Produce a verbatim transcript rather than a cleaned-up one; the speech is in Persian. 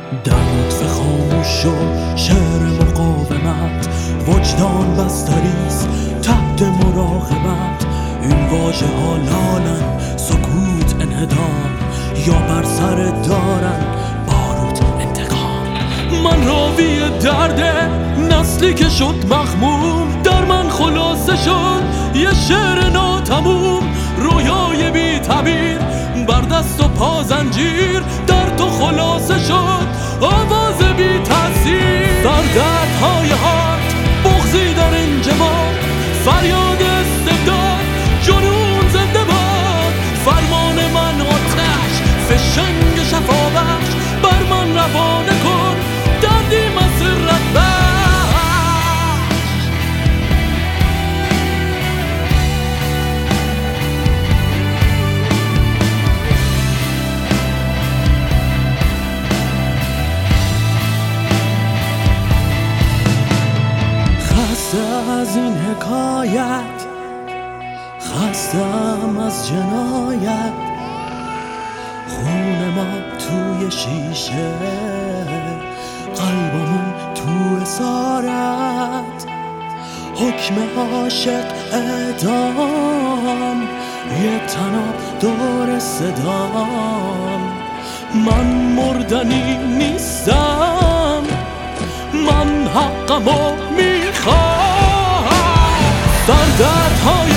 در لطف خاموش شد شعر مقاومت، وجدان بستریست تحت مراقبت. این واژه ها لالن، سکوت انهدام، یا بر سر دارن باروت انتقام. من راوی درده، نسلی که شد مخموم، در من خلاصه شد یه شعر ناتموم. رویای بی تعبیر بر دست و پا زنجیر، در تو خلاصه شد آواز بی تأثیر. سردردهای هات بغضی در انجماد، فریاد استبداد جنون زنده باد. فرمان من آتش فشنگ شفابخش، بر من روانه کن دردی مسرت بخش. خسته از این حکایت، خستم از جنایت، خون ما توی شیشه، قلبمون تو اسارت. حکم عاشق اعدام، یه تناب دور صدام. من مردنی نیستم، من حقمو میخوام. سردردهای